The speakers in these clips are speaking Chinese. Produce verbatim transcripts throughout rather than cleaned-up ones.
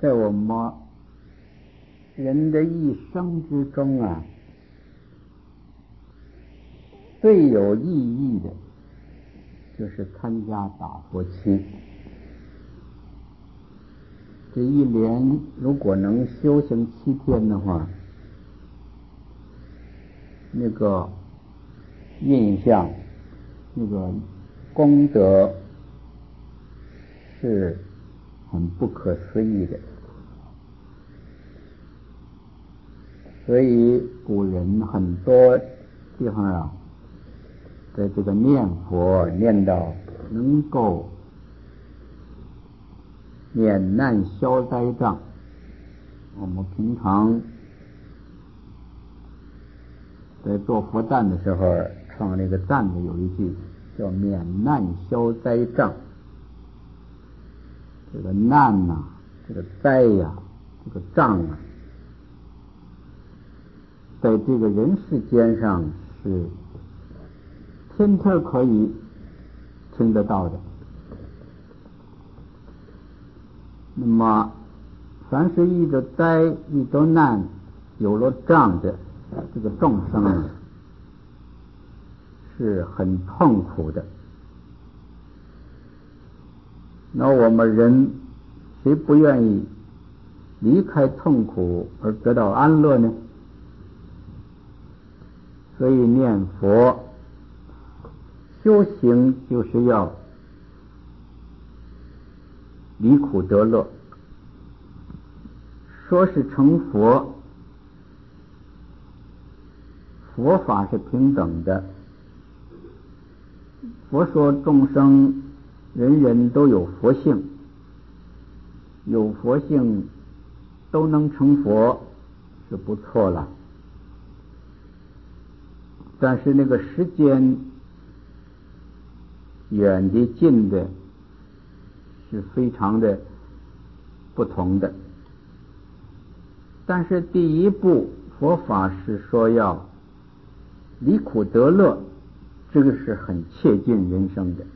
在我们人的一生之中啊，最有意义的就是参加打佛七。这一连如果能修行七天的话，那个印象，那个功德是很不可思议的。所以古人很多地方啊，在这个念佛念到能够免难消灾障。我们平常在做佛赞的时候唱那个赞的有一句叫免难消灾障。这个难呐、啊，这个灾呀、啊，这个障啊，在这个人世间上是天天可以听得到的。那么凡是遇着灾遇着难有了障的这个众生是很痛苦的。那我们人谁不愿意离开痛苦而得到安乐呢？所以念佛修行就是要离苦得乐。说是成佛，佛法是平等的。佛说众生人人都有佛性，有佛性都能成佛是不错了。但是那个时间远的近的是非常的不同的。但是第一步佛法是说要离苦得乐，这个是很切近人生的。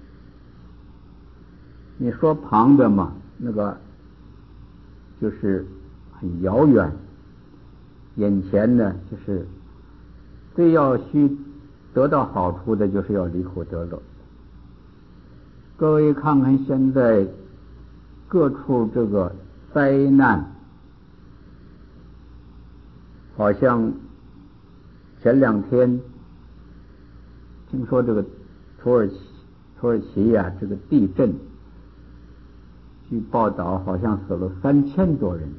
你说旁的嘛，那个就是很遥远，眼前呢就是最要需得到好处的就是要离苦得乐。各位看看现在各处这个灾难，好像前两天听说这个土耳其土耳其呀、啊，这个地震，据报道好像死了三千多人。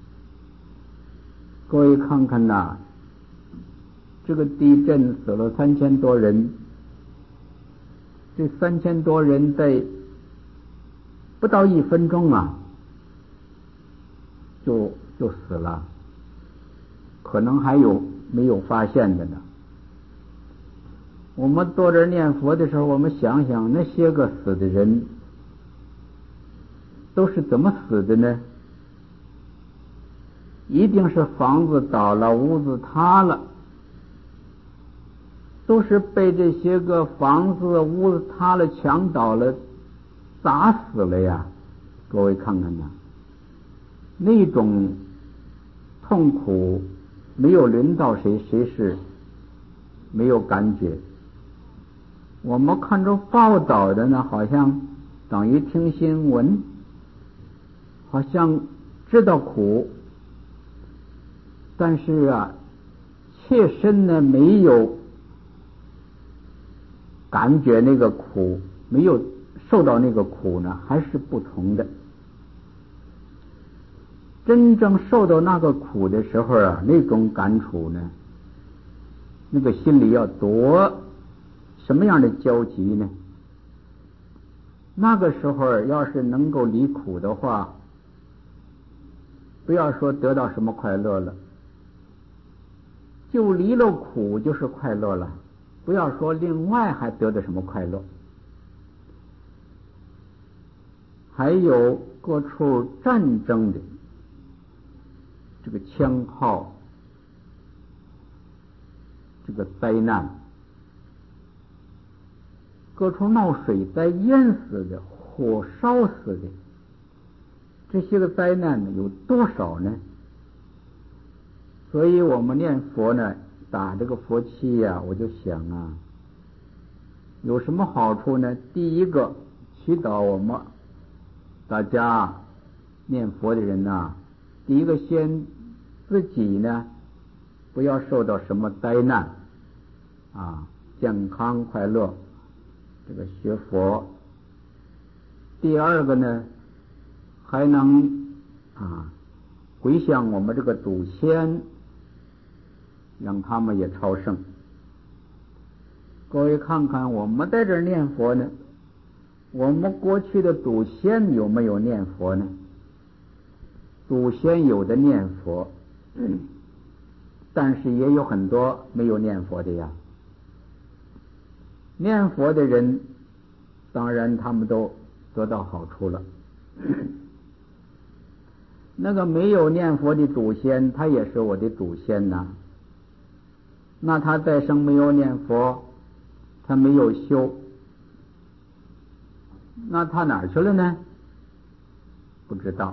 各位看看呐，这个地震死了三千多人，这三千多人在不到一分钟啊，就就死了，可能还有没有发现的呢。我们坐这念佛的时候，我们想想那些个死的人都是怎么死的呢？一定是房子倒了，屋子塌了，都是被这些个房子屋子塌了墙倒了砸死了呀。各位看看呐，那种痛苦没有轮到谁，谁是没有感觉。我们看着报道的呢，好像等于听新闻，好像知道苦，但是啊，切身呢没有感觉那个苦，没有受到那个苦呢，还是不同的。真正受到那个苦的时候啊，那种感触呢，那个心里要多什么样的焦急呢？那个时候要是能够离苦的话，不要说得到什么快乐了，就离了苦就是快乐了，不要说另外还得到什么快乐。还有各处战争的这个枪炮，这个灾难，各处闹水灾淹死的，火烧死的， 这些个灾难呢有多少呢？所以我们念佛呢，打这个佛七呀，我就想啊，有什么好处呢？第一个，祈祷我们大家念佛的人呐，第一个先自己呢不要受到什么灾难啊，健康快乐，这个学佛。第二个呢，还能啊回向我们这个祖先，让他们也超生。各位看看，我们在这儿念佛呢，我们过去的祖先有没有念佛呢？祖先有的念佛，嗯，但是也有很多没有念佛的呀。念佛的人，当然他们都得到好处了。那个没有念佛的祖先，他也是我的祖先呐。那他再生没有念佛，他没有修，那他哪儿去了呢？不知道。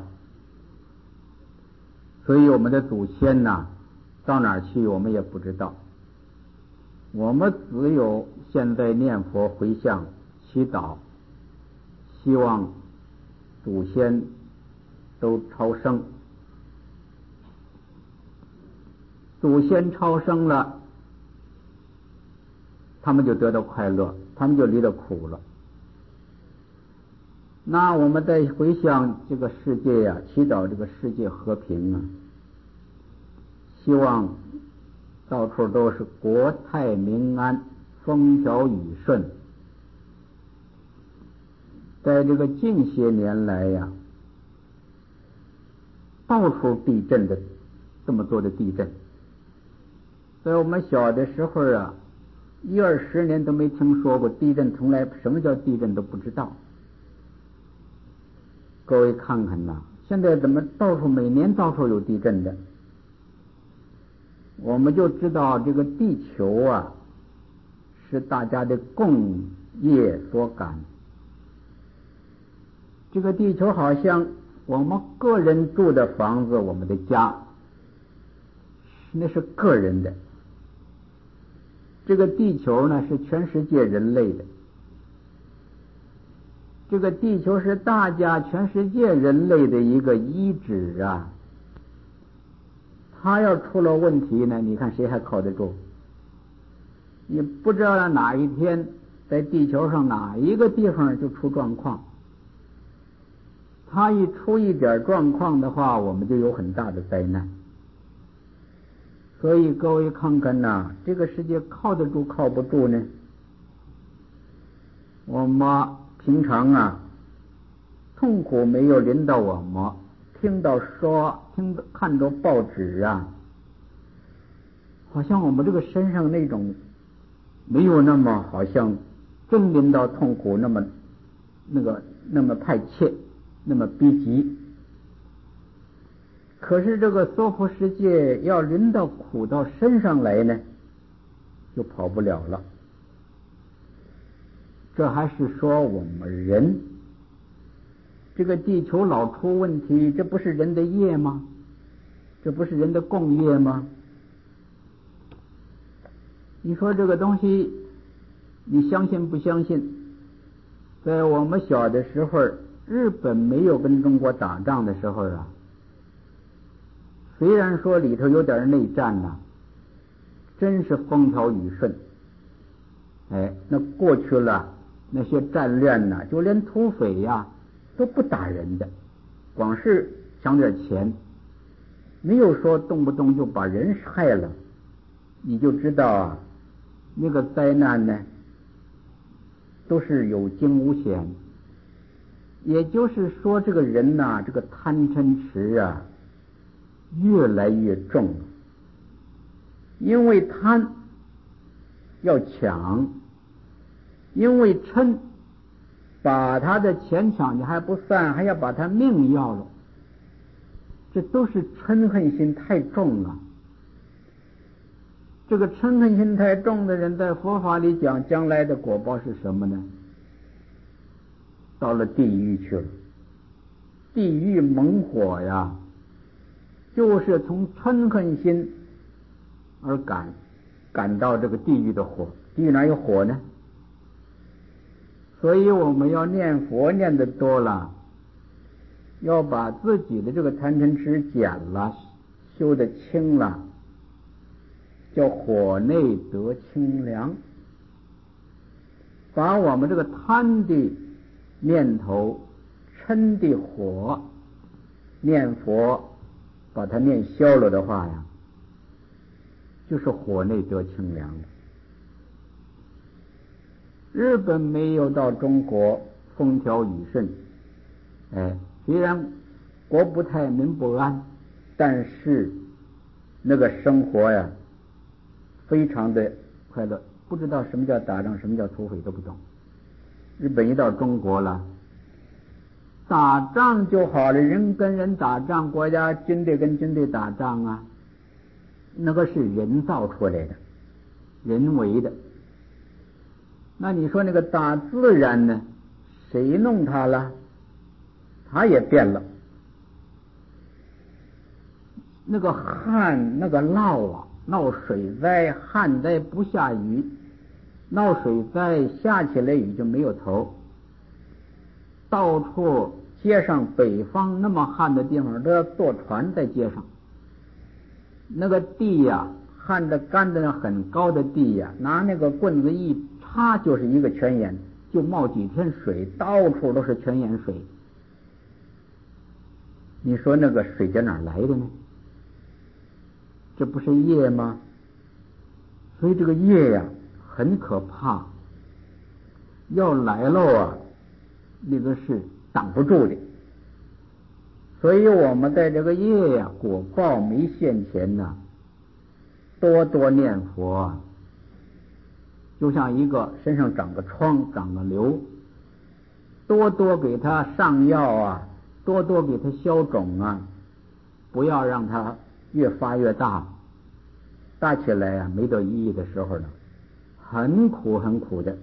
所以我们的祖先呐，到哪儿去我们也不知道。我们只有现在念佛回向祈祷，希望祖先都超生。祖先超生了，他们就得到快乐，他们就离了苦了。那我们再回想这个世界呀、啊，祈祷这个世界和平啊，希望到处都是国泰民安，风调雨顺。在这个近些年来呀、啊，到处地震的，这么多的地震。在我们小的时候啊，一二十年都没听说过地震，从来什么叫地震都不知道。各位看看呐，现在怎么到处每年到处有地震的？我们就知道这个地球啊，是大家的共业所感。这个地球好像我们个人住的房子，我们的家，那是个人的。这个地球呢，是全世界人类的。这个地球是大家全世界人类的一个遗址啊。它要出了问题呢，你看谁还靠得住？你不知道哪一天在地球上哪一个地方就出状况。它一出一点状况的话，我们就有很大的灾难。所以各位看看呐，这个世界靠得住靠不住呢？我们平常啊，痛苦没有临到我们，听到说，听到看到报纸啊，好像我们这个身上那种没有那么好像真临到痛苦那么那个那么迫切，那么逼急。可是这个娑婆世界要临到苦到身上来呢，就跑不了了。这还是说我们人，这个地球老出问题，这不是人的业吗？这不是人的共业吗？你说这个东西，你相信不相信？在我们小的时候，日本没有跟中国打仗的时候啊，虽然说里头有点内战呐、啊，真是风调雨顺。哎，那过去了那些战乱呐、啊，就连土匪呀、啊、都不打人的，光是抢点钱，没有说动不动就把人害了。你就知道啊，那个灾难呢，都是有惊无险。也就是说，这个人呐、啊，这个贪嗔痴啊，越来越重，因为贪要抢，因为嗔把他的钱抢去还不算，还要把他命要了，这都是嗔恨心太重了。这个嗔恨心太重的人，在佛法里讲，将来的果报是什么呢？到了地狱去了， 地狱猛火呀，就是从嗔恨心而感感到这个地狱的火。地狱哪有火呢？所以我们要念佛念得多了，要把自己的这个贪嗔痴减了，修得清了，叫火内得清凉，把我们这个贪的念头、嗔的火念佛把它念消了的话呀，就是火内得清凉了。日本没有到中国风调雨顺，哎，虽然国不太民不安，但是那个生活呀非常的快乐，不知道什么叫打仗，什么叫土匪都不懂。日本一到中国了，打仗就好了，人跟人打仗，国家军队跟军队打仗啊，那个是人造出来的，人为的。那你说那个大自然呢，谁弄它了？它也变了。那个旱那个涝啊，闹水灾，旱灾不下雨，闹水灾下起来雨就没有头，到处街上北方那么旱的地方都要坐船在街上，那个地呀、啊、旱的干的很高的地呀、啊，拿那个棍子一插就是一个泉眼，就冒几天水，到处都是泉眼水。你说那个水在哪儿来的呢？这不是业吗？所以这个业呀、啊、很可怕，要来了啊，那个是挡不住的。所以我们在这个业呀、啊、果报没现前呢，多多念佛，就像一个身上长个疮长个瘤，多多给他上药啊，多多给他消肿啊，不要让他越发越大，大起来啊没得意义的时候呢，很苦很苦的。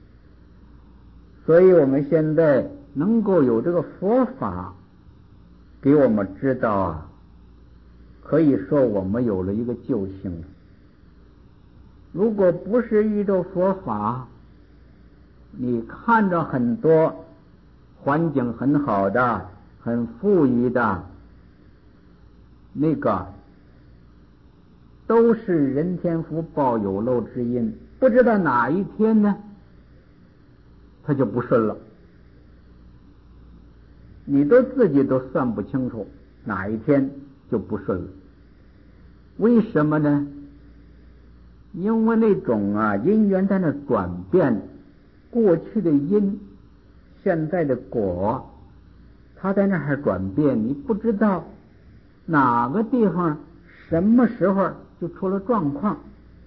所以我们现在能够有这个佛法给我们知道啊，可以说我们有了一个救星了。如果不是遇到佛法，你看着很多环境很好的很富裕的那个都是人天福报有漏之因，不知道哪一天呢他就不顺了，你都自己都算不清楚哪一天就不顺了。为什么呢？因为那种啊因缘在那转变，过去的因现在的果，它在那儿转变，你不知道哪个地方什么时候就出了状况。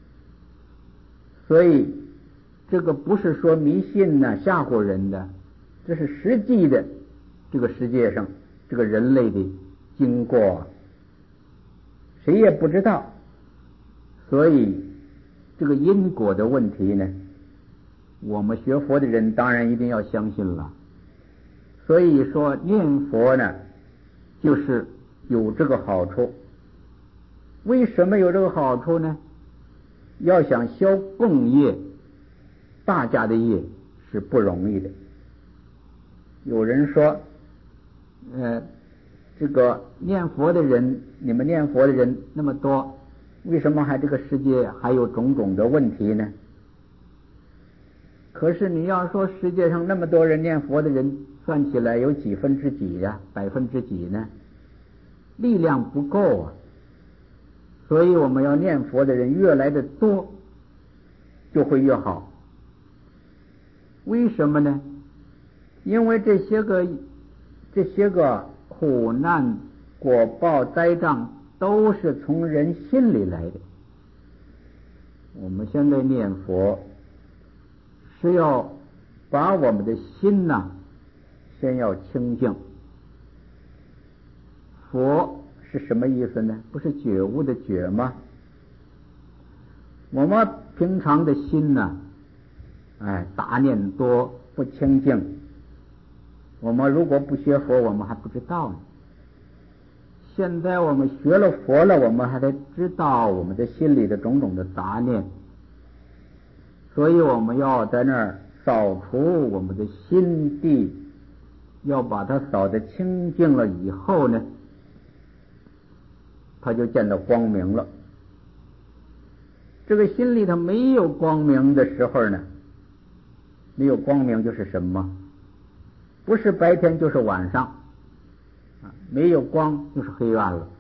所以这个不是说迷信呢、啊、吓唬人的，这是实际的，这个世界上这个人类的经过谁也不知道。所以这个因果的问题呢，我们学佛的人当然一定要相信了。所以说念佛呢就是有这个好处。为什么有这个好处呢？要想消共业，大家的业是不容易的。有人说呃，这个念佛的人，你们念佛的人那么多，为什么还这个世界还有种种的问题呢？可是你要说世界上那么多人念佛的人，算起来有几分之几呀、啊？百分之几呢？力量不够啊。所以我们要念佛的人越来的多，就会越好。为什么呢？因为这些个这些个苦难果报灾障都是从人心里来的。我们现在念佛是要把我们的心呐、啊、先要清净。佛是什么意思呢？不是觉悟的觉吗？我们平常的心呢、啊，哎，杂念多不清净， 我们如果不学佛，我们还不知道呢。现在我们学了佛了，我们还得知道我们的心里的种种的杂念，所以我们要在那儿扫除我们的心地，要把它扫得清净了以后呢，他就见到光明了。这个心里头没有光明的时候呢，没有光明就是什么？不是白天就是晚上，没有光就是黑暗了。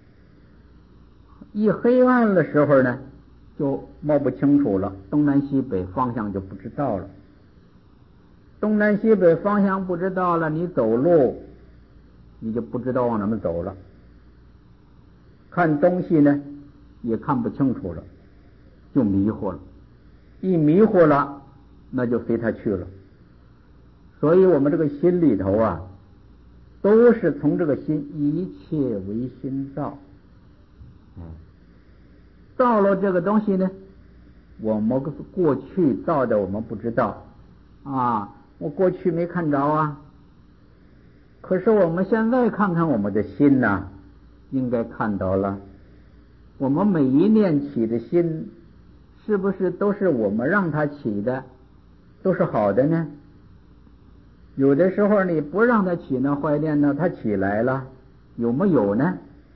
一黑暗的时候呢，就摸不清楚了，东南西北方向就不知道了。东南西北方向不知道了，你走路你就不知道往哪么走了，看东西呢也看不清楚了，就迷惑了。一迷惑了，那就随他去了。所以我们这个心里头啊，都是从这个心，一切为心造。哎，造了这个东西呢，我们过去造的我们不知道啊，我过去没看着啊。可是我们现在看看我们的心呐、啊，应该看到了。我们每一念起的心，是不是都是我们让它起的，都是好的呢？有的时候你不让它起呢，坏念呢，它起来了，有没有呢？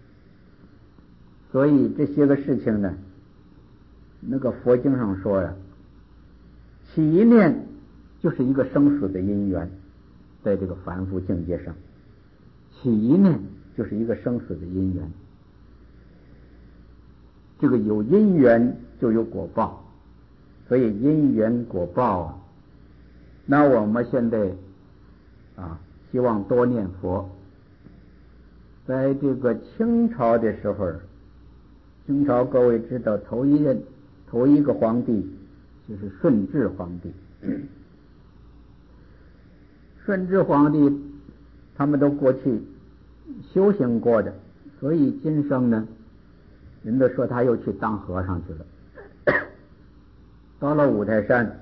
所以这些个事情呢，那个佛经上说呀，起一念就是一个生死的因缘，在这个凡夫境界上，起一念就是一个生死的因缘。这个有因缘就有果报，所以因缘果报啊，那我们现在啊，希望多念佛。在这个清朝的时候，清朝各位知道，头一任头一个皇帝就是顺治皇帝。顺治皇帝他们都过去修行过的，所以今生呢，人都说他又去当和尚去了。到了五台山，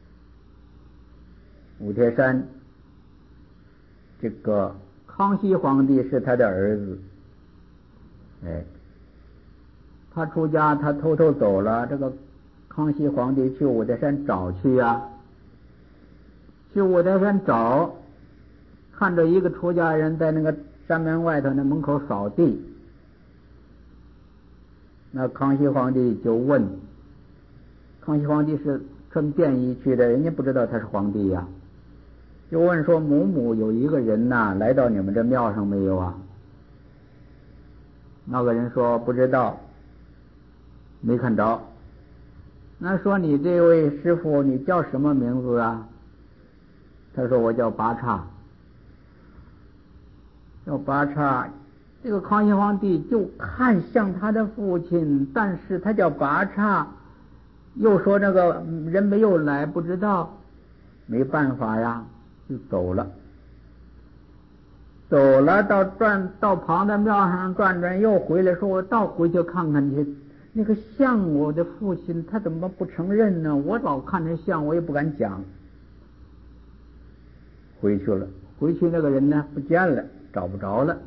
五台山这个康熙皇帝是他的儿子，哎，他出家，他偷偷走了，这个康熙皇帝去五台山找去呀、啊，去五台山找，看着一个出家人在那个山门外头那门口扫地，那康熙皇帝就问，康熙皇帝是穿便衣去的，人家不知道他是皇帝呀、啊，就问说，某某有一个人呐、啊，来到你们这庙上没有啊？那个人说不知道，没看着。那说你这位师傅你叫什么名字啊？他说我叫拔刹。叫拔刹，这个康熙皇帝就看像他的父亲，但是他叫拔刹，又说那个人没有来，不知道，没办法呀，就走了。走了到转到旁的庙上转转，又回来说我倒回去看看去，那个像我的父亲他怎么不承认呢？我老看着像，我也不敢讲。回去了，回去那个人呢不见了，找不着了。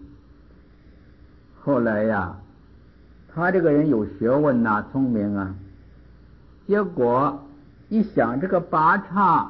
后来呀，他这个人有学问呐、啊，聪明啊，结果一想这个拔刹，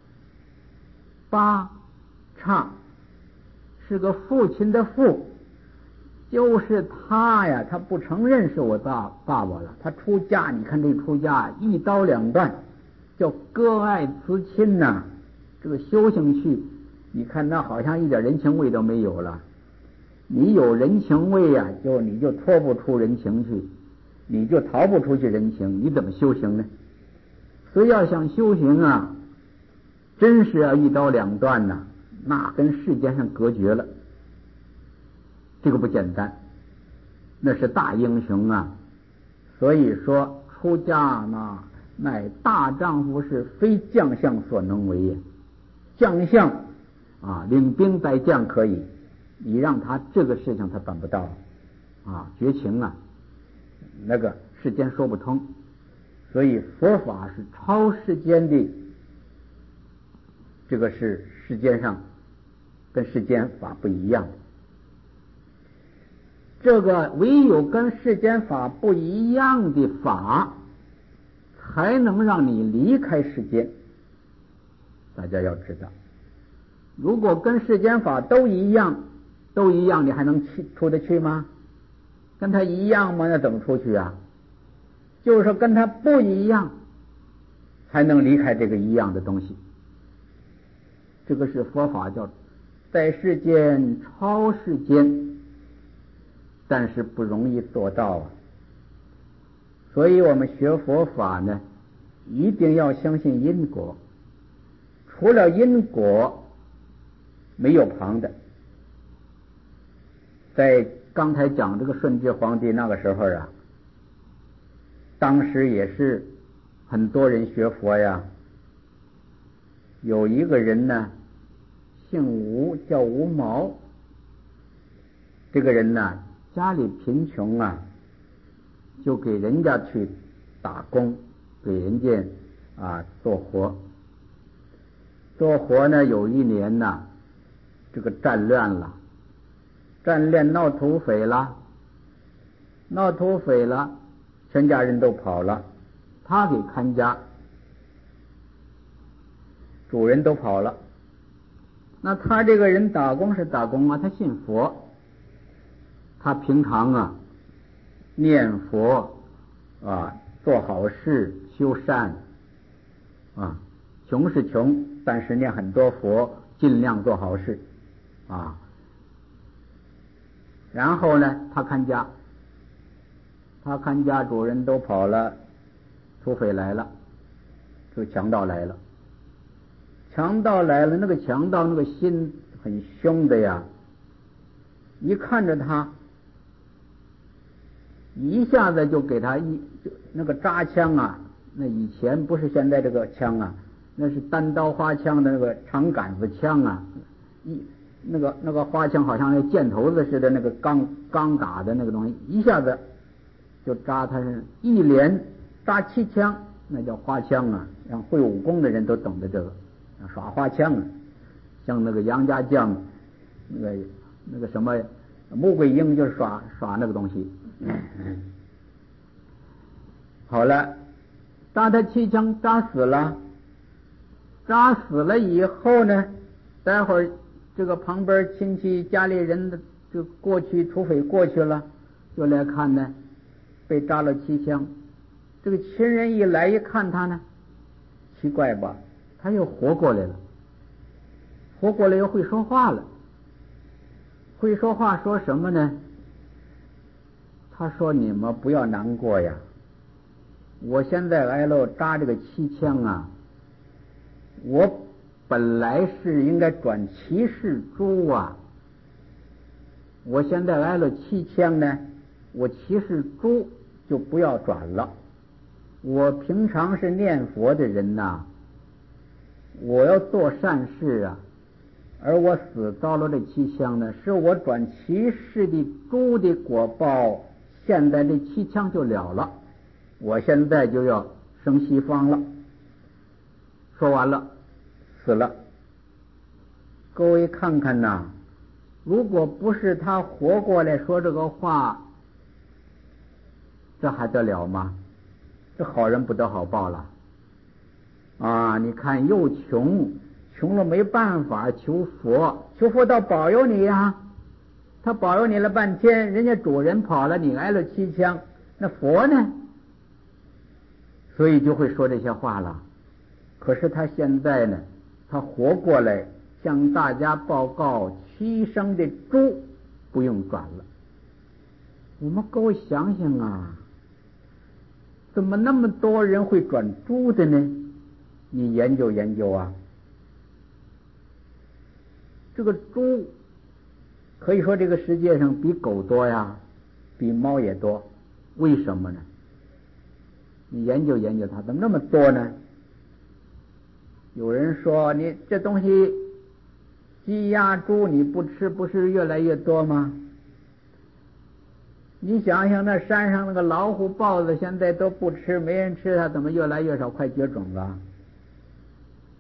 拔刹是个父亲的父，就是他呀，他不承认是我爸爸爸了。他出家，你看这出家一刀两断，叫割爱辞亲呐、啊。这个修行去，你看那好像一点人情味都没有了。你有人情味呀、啊，就你就脱不出人情去，你就逃不出去人情，你怎么修行呢？所以要想修行啊，真是要一刀两断呐、啊，那跟世间上隔绝了，这个不简单，那是大英雄啊。所以说出家呢，乃大丈夫是非将相所能为也。将相啊，领兵带将可以，你让他这个事情他办不到啊，绝情啊，那个世间说不通。所以佛法是超世间的，这个是世间上跟世间法不一样的。这个唯有跟世间法不一样的法，才能让你离开世间。大家要知道，如果跟世间法都一样，都一样，你还能去出得去吗？跟他一样吗？那怎么出去啊？就是说跟他不一样，才能离开这个一样的东西。这个是佛法叫在世间超世间，但是不容易做到啊。所以我们学佛法呢，一定要相信因果，除了因果没有旁的。在刚才讲这个顺治皇帝那个时候啊，当时也是很多人学佛呀，有一个人呢姓吴，叫吴毛。这个人呢家里贫穷啊，就给人家去打工，给人家啊做活。做活呢，有一年呢，这个战乱了，战乱闹土匪了，闹土匪了，全家人都跑了，他给看家，主人都跑了。那他这个人打工是打工啊，他信佛，他平常啊念佛啊，做好事，修善啊，穷是穷，但是念很多佛，尽量做好事啊。然后呢，他看家，他看家，主人都跑了，土匪来了，这个强盗来了，强盗来了，那个强盗那个心很凶的呀，一看着他，一下子就给他一就那个扎枪啊，那以前不是现在这个枪啊，那是单刀花枪的那个长杆子枪啊，一那个那个花枪好像那箭头子似的，那个钢钢打的那个东西，一下子就扎他身，一连扎七枪，那叫花枪啊，让会武功的人都懂得这个，耍花枪啊，像那个杨家将那个那个什么穆桂英就是耍耍那个东西。好了，扎他七枪，扎死了。扎死了以后呢，待会儿这个旁边亲戚家里人的就过去，土匪过去了，就来看呢，被扎了七枪。这个亲人一来一看他呢，奇怪吧，他又活过来了，活过来又会说话了。会说话说什么呢？他说：“你们不要难过呀，我现在挨了扎这个七枪啊，我本来是应该转骑士猪啊，我现在挨了七枪呢，我骑士猪就不要转了。我平常是念佛的人呐、啊，我要做善事啊，而我死遭了这七枪呢，是我转骑士的猪的果报。现在这七枪就了了，我现在就要升西方了。”说完了，死了。各位看看呐，如果不是他活过来说这个话，这还得了吗？这好人不得好报了啊！你看又穷，穷了没办法求佛，求佛倒保佑你呀、啊。他保佑你了半天，人家主人跑了，你挨了七枪，那佛呢？所以就会说这些话了。可是他现在呢，他活过来向大家报告，七生的猪不用转了。我们各位想想啊，怎么那么多人会转猪的呢？你研究研究啊。这个猪可以说这个世界上比狗多呀，比猫也多。为什么呢？你研究研究它怎么那么多呢？有人说你这东西鸡鸭猪你不吃，不是越来越多吗？你想想那山上那个老虎豹子现在都不吃，没人吃，它怎么越来越少，快绝种了？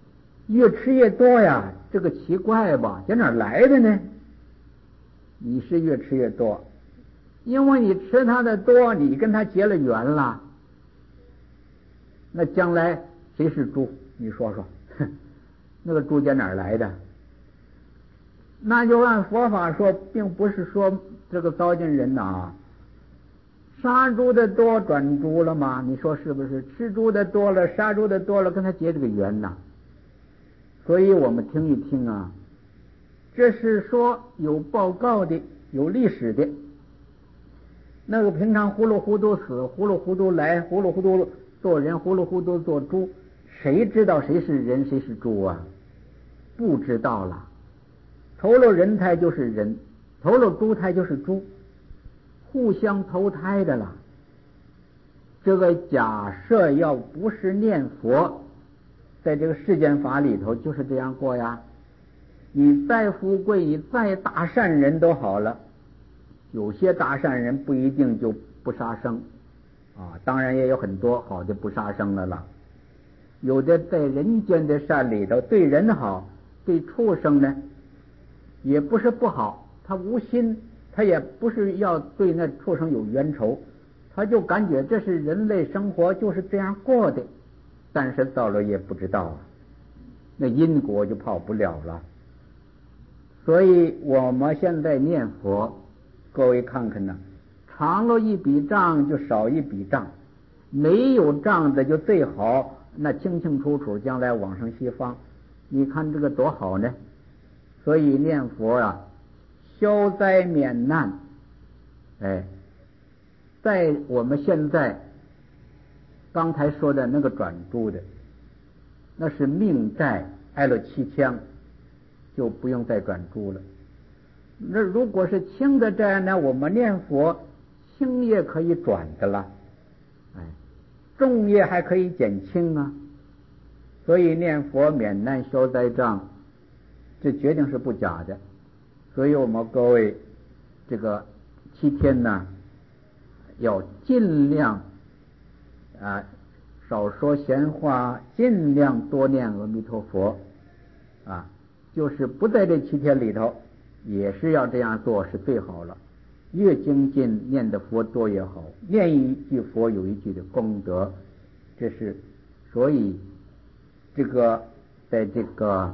越吃越多呀，这个奇怪吧？在哪儿来的呢？你是越吃越多，因为你吃它的多，你跟它结了缘了。那将来谁是猪？你说说，那个猪在哪儿来的？那就按佛法说，并不是说这个糟践人呐。杀猪的多转猪了吗？你说是不是？吃猪的多了，杀猪的多了，跟他结这个缘呐。所以我们听一听啊，这是说有报告的，有历史的。那个平常糊里糊涂死，糊里糊涂来，糊里糊涂做人，糊里糊涂做猪，谁知道谁是人，谁是猪啊？不知道了。投了人胎就是人，投了猪胎就是猪，互相投胎的了。这个假设要不是念佛，在这个世间法里头就是这样过呀。你再富贵，你再大善人都好了，有些大善人不一定就不杀生啊，当然也有很多好的不杀生了了。有的在人间的善里头，对人好，对畜生呢也不是不好，他无心，他也不是要对那畜生有冤仇，他就感觉这是人类生活就是这样过的，但是到了也不知道啊，那因果就跑不了了。所以我们现在念佛，各位看看呢，长了一笔账就少一笔账，没有账的就最好，那清清楚楚将来往生西方，你看这个多好呢。所以念佛啊，消灾免难。哎，在我们现在刚才说的那个转猪的，那是命债挨了七枪，就不用再转猪了。那如果是轻的债呢，我们念佛轻也可以转的了，哎，重也还可以减轻啊。所以念佛免难消灾障，这决定是不假的。所以我们各位这个七天呢，要尽量啊少说闲话，尽量多念阿弥陀佛啊，就是不在这七天里头，也是要这样做是最好了。越精进念的佛多也好，念一句佛有一句的功德，这是所以这个在这个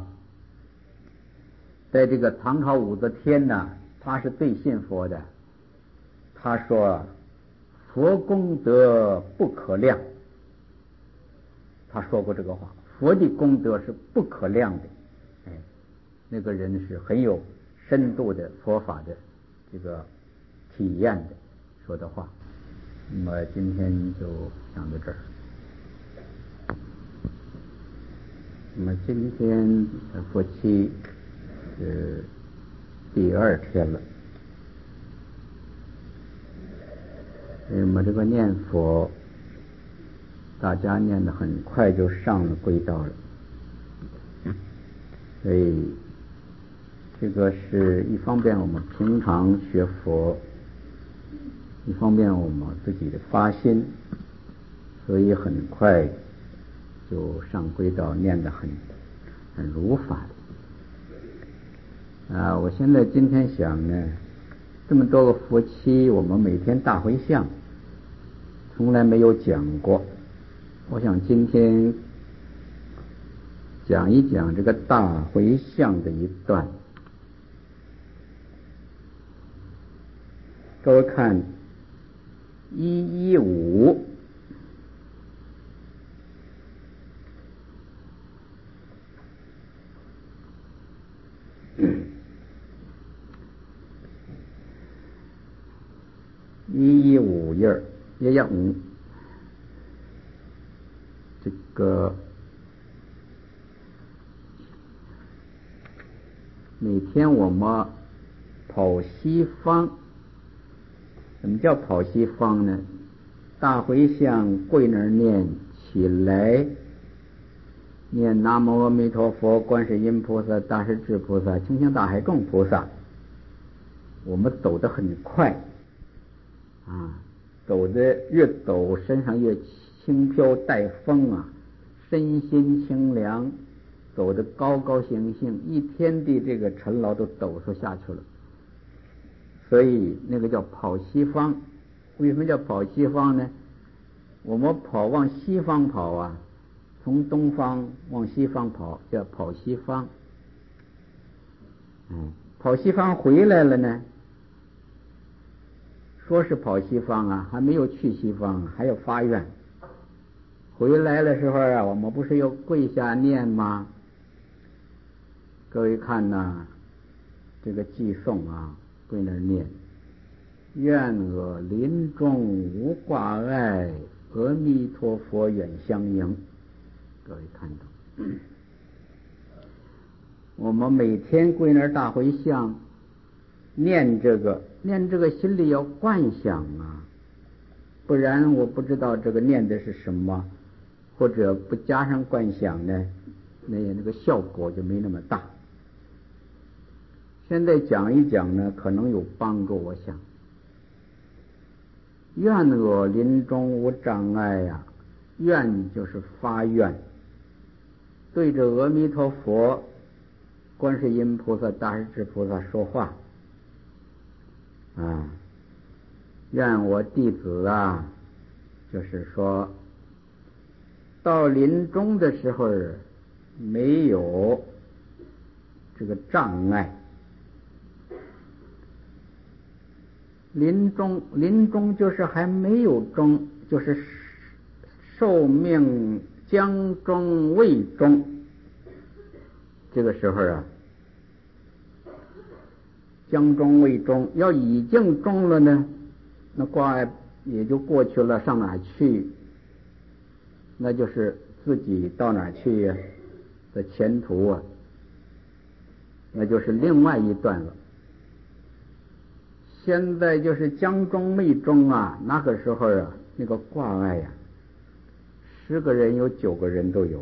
在这个唐朝武则天呢，他是最信佛的。他说佛功德不可量，他说过这个话，佛的功德是不可量的。哎，那个人是很有深度的佛法的这个体验的说的话。那么今天就讲到这儿。那么今天佛七是第二天了。那么这个念佛，大家念得很快就上了轨道了，所以这个是一方面我们平常学佛，一方面我们自己的发心，所以很快就上轨道，念得很很如法的。啊，我现在今天想呢，这么多个佛期，我们每天大回向从来没有讲过，我想今天讲一讲这个大回向的一段。各位看一一五，一一五页儿一一五，这个每天我们跑西方，什么叫跑西方呢？大回向跪那儿念，起来念南无阿弥陀佛观世音菩萨大势至菩萨清净大海众菩萨，我们走得很快啊，走得越走身上越轻飘带风啊，身心清凉， 走得高高兴兴，一天的这个尘劳都抖擞下去了。所以那个叫跑西方。为什么叫跑西方呢？我们跑往西方跑啊，从东方往西方跑叫跑西方。嗯，跑西方回来了呢，说是跑西方啊，还没有去西方，还要发愿。回来的时候啊，我们不是要跪下念吗？各位看呐，这个寄颂啊，跪那儿念：愿我临终无挂碍，阿弥陀佛远相迎。各位看到，嗯，我们每天跪那儿大回向，念这个，念这个心里要观想啊，不然我不知道这个念的是什么，或者不加上观想呢，那那个效果就没那么大。现在讲一讲呢，可能有帮助，我想。愿我临终无障碍呀、啊，愿就是发愿，对着阿弥陀佛、观世音菩萨、大势至菩萨说话啊。愿我弟子啊，就是说到临终的时候没有这个障碍。临终，临终就是还没有终，就是寿命将终未终。这个时候啊，将终未终，要已经终了呢，那挂碍也就过去了，上哪去？那就是自己到哪去呀、啊？的前途啊，那就是另外一段了。现在就是将终未终啊，那个时候啊，那个挂碍呀、啊，十个人有九个人都有。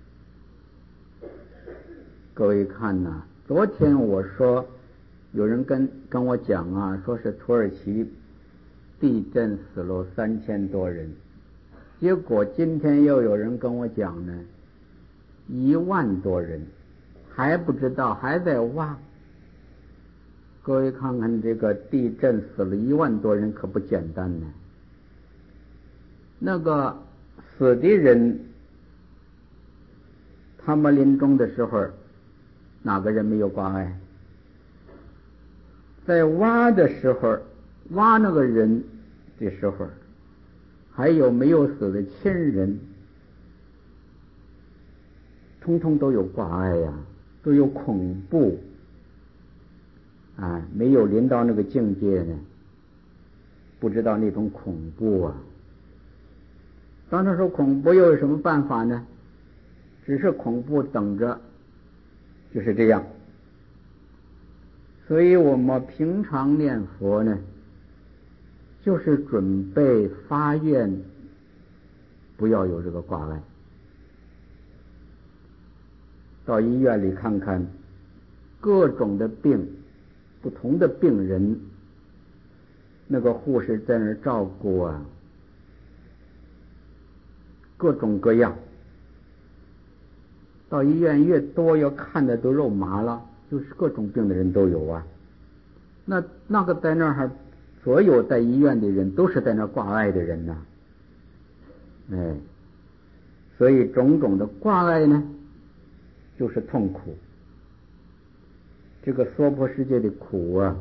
各位看呐、啊，昨天我说有人跟跟我讲啊，说是土耳其地震死了三千多人，结果今天又有人跟我讲呢，一万多人，还不知道，还在挖。各位看看这个地震死了一万多人可不简单呢。那个死的人，他们临终的时候哪个人没有挂碍？在挖的时候，挖那个人的时候，还有没有死的亲人，通通都有挂碍呀、啊，都有恐怖啊，没有临到那个境界呢，不知道那种恐怖啊。当他说恐怖，又有什么办法呢？只是恐怖等着，就是这样。所以我们平常念佛呢，就是准备发愿，不要有这个挂碍。到医院里看看，各种的病，不同的病人，那个护士在那儿照顾啊，各种各样。到医院越多，要看的都肉麻了，就是各种病的人都有啊。那那个在那儿，所有在医院的人都是在那儿挂碍的人呐、啊，哎，所以种种的挂碍呢，就是痛苦。这个娑婆世界的苦啊，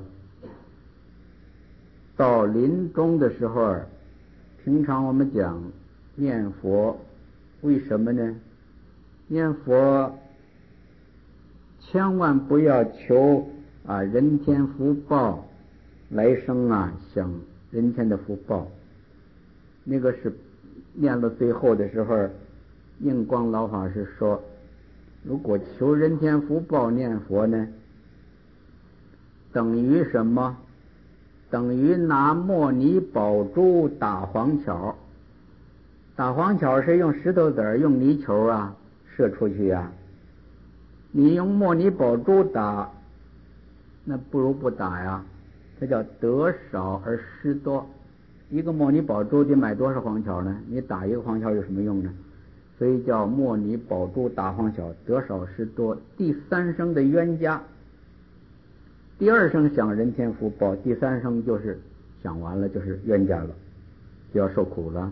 到临终的时候，平常我们讲念佛，为什么呢？念佛千万不要求啊人天福报，来生啊享人天的福报。那个是念到最后的时候，印光老法师说，如果求人天福报念佛呢，等于什么？等于拿莫尼宝珠打黄巧。打黄巧是用石头子儿用泥球啊射出去啊，你用莫尼宝珠打，那不如不打呀。这叫得少而失多。一个莫尼宝珠得买多少黄巧呢？你打一个黄巧有什么用呢？ 所以叫莫尼宝珠大黄小，得少失多。第三声的冤家，第二声享人天福报，第三声就是享完了就是冤家了，就要受苦了。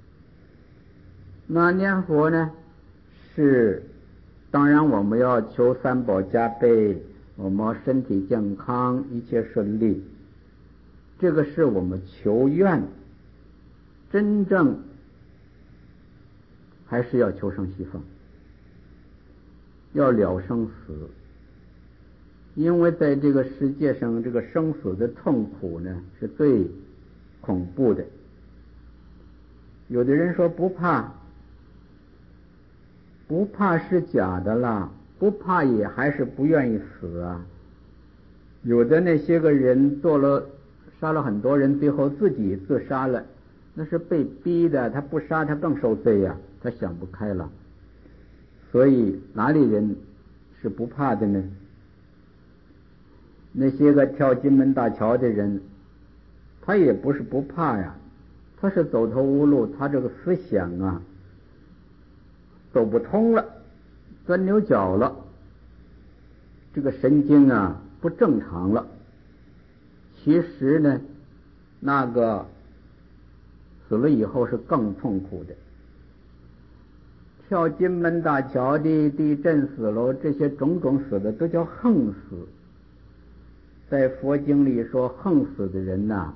那念佛呢，是当然我们要求三宝加倍，我们身体健康，一切顺利，这个是我们求愿，真正还是要求生西方，要了生死。因为在这个世界上，这个生死的痛苦呢是最恐怖的。有的人说不怕，不怕是假的啦，不怕也还是不愿意死啊。有的那些个人做了杀了很多人，最后自己自杀了，那是被逼的，他不杀他更受罪呀、啊，他想不开了。所以哪里人是不怕的呢？那些个跳金门大桥的人，他也不是不怕呀，他是走投无路，他这个思想啊走不通了，钻牛角了，这个神经啊不正常了。其实呢，那个死了以后是更痛苦的。跳金门大桥的、地震死了，这些种种死的都叫横死。在佛经里说，横死的人呐、啊，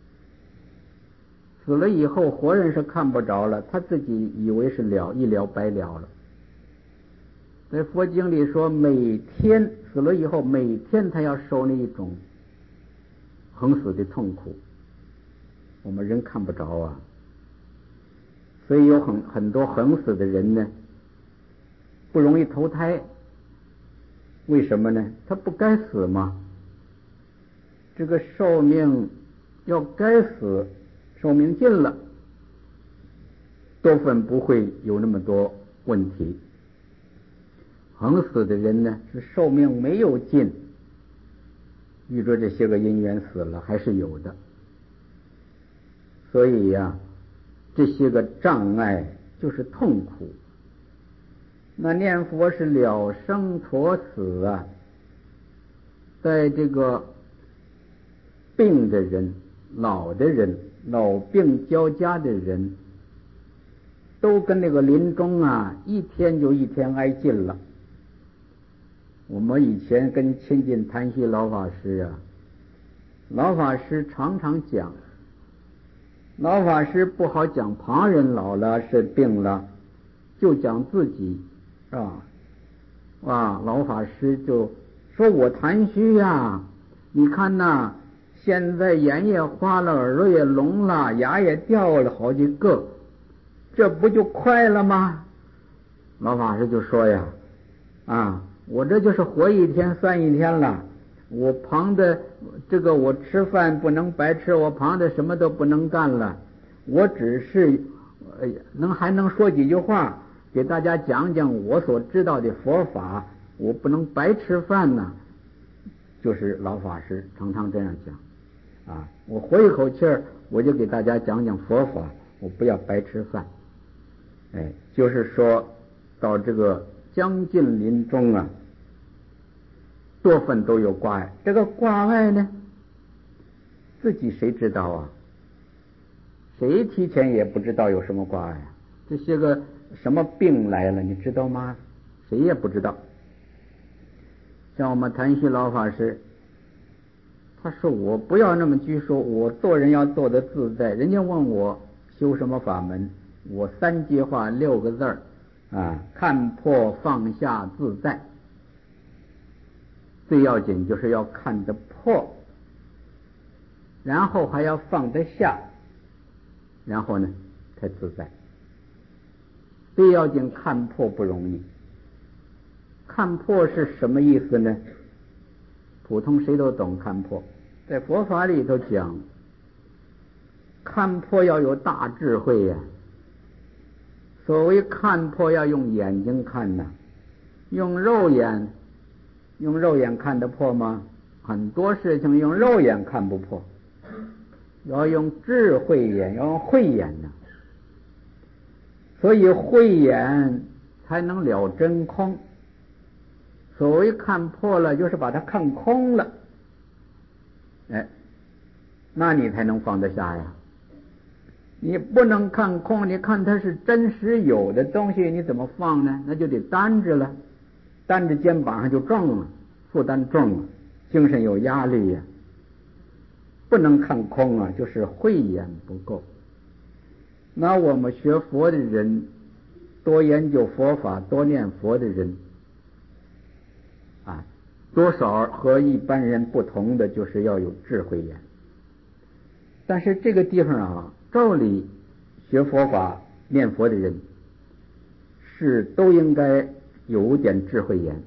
死了以后活人是看不着了，他自己以为是了一了百了了。在佛经里说，每天死了以后，每天他要受那一种横死的痛苦，我们人看不着啊。所以有很很多横死的人呢，不容易投胎。为什么呢？他不该死吗？这个寿命要该死，寿命尽了，多分不会有那么多问题。横死的人呢，是寿命没有尽，遇着这些个因缘死了还是有的。所以呀、啊，这些个障碍就是痛苦。那念佛是了生陀死啊，在这个病的人、老的人、老病交加的人，都跟那个临终啊，一天就一天挨近了。我们以前跟亲近谭旭老法师啊，老法师常常讲，老法师不好讲旁人老了是病了，就讲自己，是吧？哇，老法师就说我谭旭呀，你看呐，现在眼也花了，耳朵也聋了，牙也掉了好几个，这不就快了吗？老法师就说呀，啊，我这就是活一天算一天了，我旁的这个我吃饭不能白吃，我旁的什么都不能干了，我只是呃能还能说几句话，给大家讲讲我所知道的佛法，我不能白吃饭呢。就是老法师常常这样讲啊，我活一口气儿，我就给大家讲讲佛法，我不要白吃饭。哎，就是说到这个将近临终啊，多分都有挂碍。这个挂碍呢，自己谁知道啊？谁提前也不知道有什么挂碍啊？这些个什么病来了，你知道吗？谁也不知道。像我们谭旭老法师，他说我不要那么拘束，我做人要做得自在。人家问我修什么法门，我三句话六个字儿啊，看破放下自在。最要紧就是要看得破，然后还要放得下，然后呢才自在。最要紧看破不容易。看破是什么意思呢？普通谁都懂看破，在佛法里头讲，看破要有大智慧呀、啊。所谓看破要用眼睛看呐、啊，用肉眼，用肉眼看得破吗？很多事情用肉眼看不破，要用智慧眼，要用慧眼呐、啊。 所以慧眼才能了真空。所谓看破了，就是把它看空了，哎，那你才能放得下呀。你不能看空，你看它是真实有的东西，你怎么放呢？那就得担着了，担着肩膀上就重了，负担重了，精神有压力呀。不能看空啊，就是慧眼不够。那我们学佛的人，多研究佛法，多念佛的人啊，多少和一般人不同的就是要有智慧眼。但是这个地方啊，照理学佛法念佛的人是都应该有点智慧眼。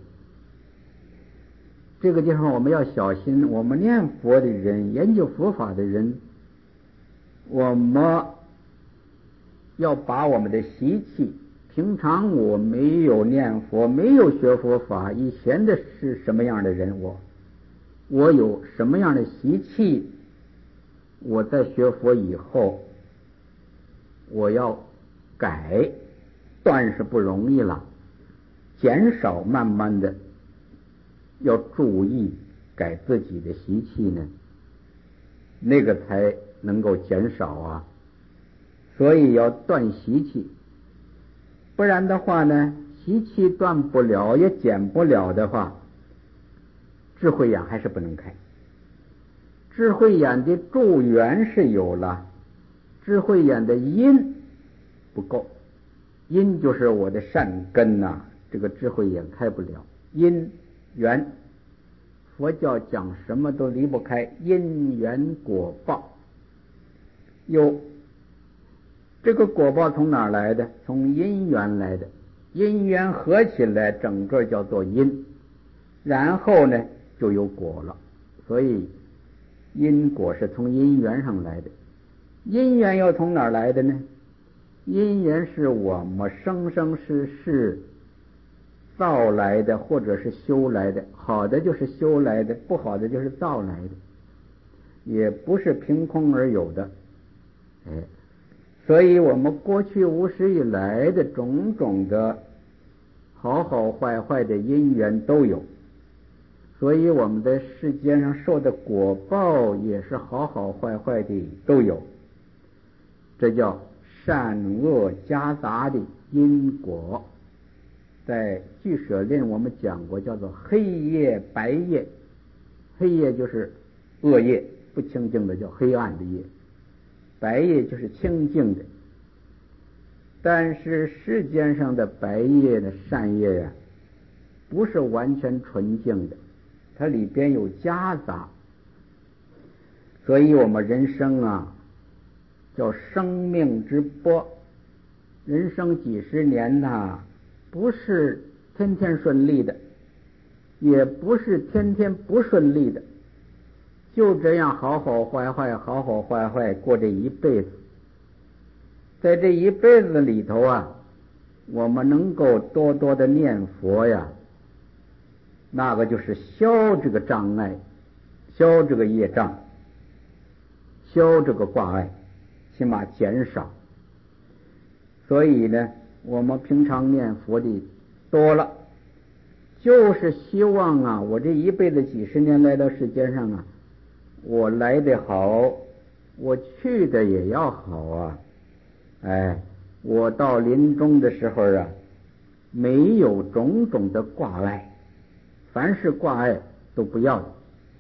这个地方我们要小心，我们念佛的人，研究佛法的人，我们要把我们的习气，平常我没有念佛，没有学佛法，以前的是什么样的人，我我有什么样的习气，我在学佛以后我要改，断是不容易了，减少，慢慢的要注意改自己的习气呢，那个才能够减少啊。所以要断习气，不然的话呢，习气断不了也减不了的话，智慧眼还是不能开。智慧眼的助缘是有了，智慧眼的因不够，因就是我的善根呐、啊，这个智慧眼开不了。因缘，佛教讲什么都离不开因缘果报。有这个果报从哪儿来的？从因缘来的，因缘合起来，整个叫做因，然后呢就有果了。所以因果是从因缘上来的。因缘又从哪儿来的呢？因缘是我们生生世世造来的，或者是修来的，好的就是修来的，不好的就是造来的，也不是凭空而有的。哎，所以我们过去无始以来的种种的好好坏坏的因缘都有，所以我们在世间上受的果报也是好好坏坏的都有，这叫善恶夹杂的因果。在俱舍论我们讲过，叫做黑夜白夜。黑夜就是恶业，不清净的叫黑暗的业，白夜就是清净的。但是世间上的白夜的善业呀、啊，不是完全纯净的，它里边有夹杂。所以我们人生啊叫生命之波，人生几十年呐、啊，不是天天顺利的，也不是天天不顺利的，就这样好好坏坏好好坏坏过这一辈子。在这一辈子里头啊，我们能够多多的念佛呀，那个就是消这个障碍，消这个业障，消这个挂碍，起码减少。所以呢，我们平常念佛的多了，就是希望啊，我这一辈子几十年来到世间上啊，我来得好，我去的也要好啊。哎，我到临终的时候啊，没有种种的挂碍，凡是挂碍都不要的。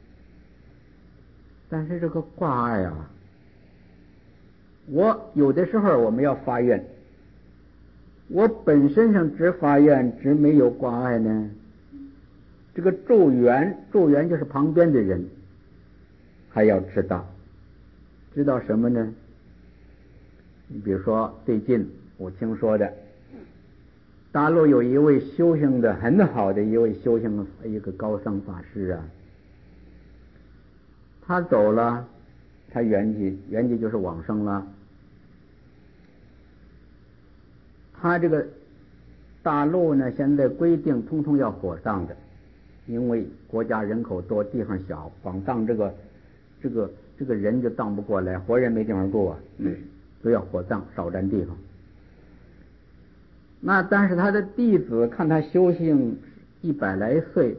但是这个挂碍啊，我有的时候我们要发愿，我本身上只发愿，只没有挂碍呢，这个助缘，助缘就是旁边的人还要知道，知道什么呢？你比如说最近我听说的，大陆有一位修行的很好的一位修行一个高僧法师啊，他走了，他圆寂，圆寂就是往生了。他这个大陆呢，现在规定通通要火葬的，因为国家人口多，地方小，光葬这个这个这个人就葬不过来，活人没地方住啊，嗯，都要火葬，少占地方。 那但是他的弟子看他修行一百来岁，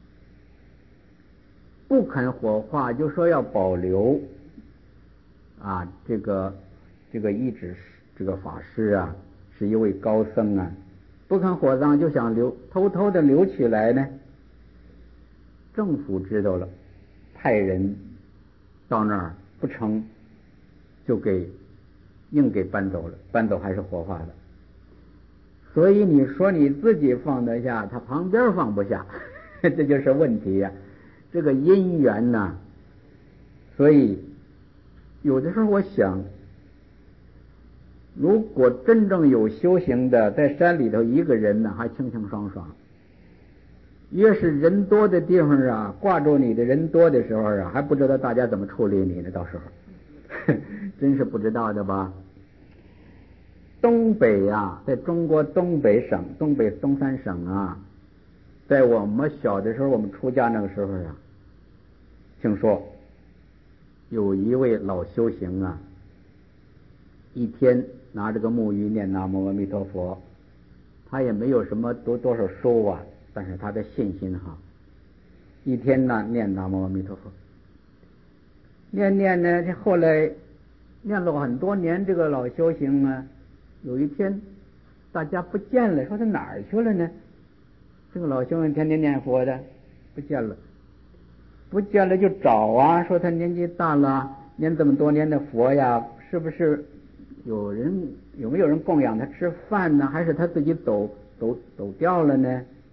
不肯火化，就说要保留啊，这个这个一指这个法师啊，是一位高僧啊，不肯火葬，就想留偷偷的留起来呢。政府知道了，派人到那儿，不成就给硬给搬走了，搬走还是火化了。所以你说你自己放得下，他旁边放不下，这就是问题呀、啊。这个因缘呐、啊，所以有的时候我想，如果真正有修行的，在山里头一个人呢，还清清爽爽。越是人多的地方啊，挂住你的人多的时候啊，还不知道大家怎么处理你呢，到时候真是不知道的吧。东北啊，在中国东北省，东北东三省啊，在我们小的时候，我们出家那个时候啊，听说有一位老修行啊，一天拿着个木鱼念南无阿弥陀佛，他也没有什么读多少书啊，但是他的信心好，一天呢念南无阿弥陀佛，念念呢，这后来念了很多年，这个老修行啊，有一天大家不见了，说他哪儿去了呢？这个老修行天天念佛的不见了，不见了就找啊，说他年纪大了，念这么多年的佛呀，是不是有人有没有人供养他吃饭呢？还是他自己走走走掉了呢？